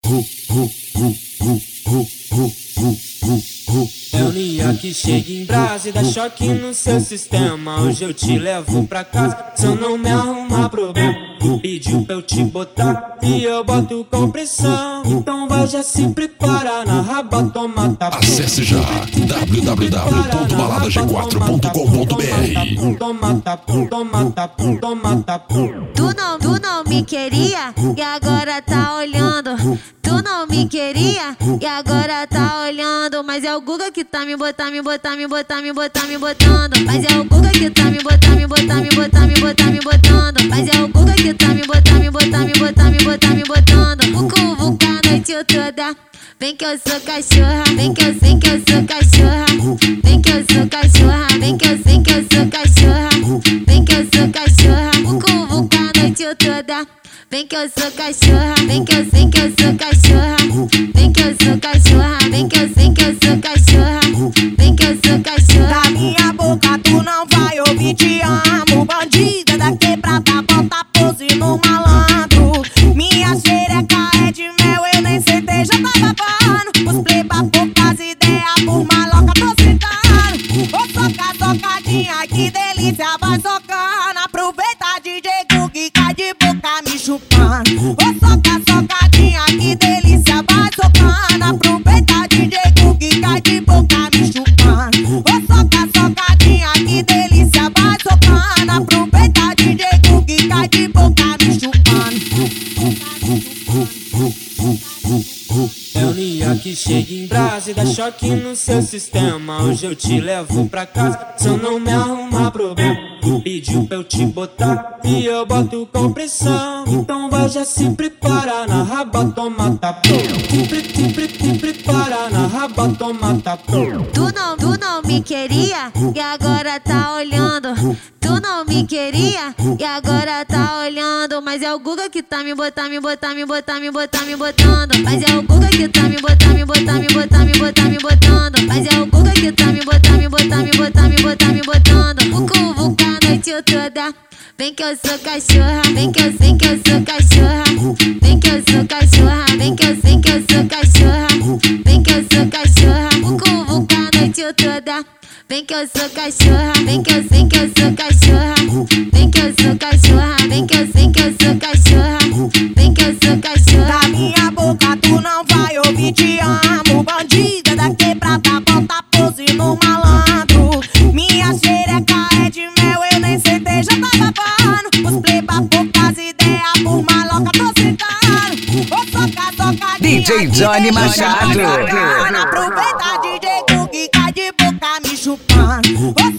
É o Nia que chega em brasa e dá choque no seu sistema. Hoje eu te levo pra casa, se eu não me arrumar problema. Pediu pra eu te botar e eu boto com pressão. Então vai, já se prepara na raba, toma tapa. Acesse já www.baladag4.com.br. Toma tapa, toma tapa, toma tapa. Tu não me queria e agora tá olhando. Tu não me queria e agora tá olhando. Mas é o Guga que tá me botando. Mas é o Guga que tá me botando. Mas é o Guga que tá me botando. Vucu a noite toda. Vem que eu sou cachorra. Vem que eu sou cachorra. Vem que eu sou cachorra. Vem que eu sou cachorra. Vem que eu sou cachorra. Vucu a noite toda. Vem que eu sou cachorra. Vem que eu sou cachorra. Vem que eu sou cachorra. Vem que eu sou cachorra. Vem que eu sou cachorra. Da minha boca tu não vai ouvir te amo. Bandida da quebrada, bota pose no malandro. Minha xereca é de mel, eu nem sentei, já tá babando. Os pleba poucas ideias, por maloca tô sentando. Ô socadinha, que delícia, vai socando. Aproveita DJ Gug e cai de boca me chupando. Ô socadinha, que delícia, vai socando. Aproveita DJ Gug e cai de boca me chupando. Ô socadinha, que delícia, vai socando. Aproveita DJ Gug e cai de boca me chupando. É o Nia que chega em brasa e dá choque no seu sistema. Hoje eu te levo pra casa, se eu não me arrumar problema. Pediu pra eu te botar e eu boto com pressão. Então vai, já se prepara na raba, toma tapa. Se prepara na raba, toma tapa. Tu não me queria e agora tá olhando. Tu não me queria e agora tá olhando. Mas é o Guga que tá me botando. Mas é o Guga que tá me botando. Mas é o Guga que tá me botando. Vucu a noite toda. Vem que eu sou cachorra. Vem que eu sou cachorra. Vem que eu sou cachorra. Vem que eu sou cachorra. Vem que eu sou cachorra. Vucu a noite toda. Vem que eu sou cachorra. Vem que eu sou cachorra. Vem que eu sou cachorra. Vem que eu sou cachorra. Vem que eu sou cachorra. Da minha boca tu não vai ouvir te amo. Bandida da quebrada, bota pose no malandro. Minha xereca é de mel, eu nem sentei, já tá babando. Os pleba poucas ideias, por maloca tô sentando. Ô socadinha, DJ Johnny Machado. Aproveita DJ Gug e cai de boca me chupando. Ô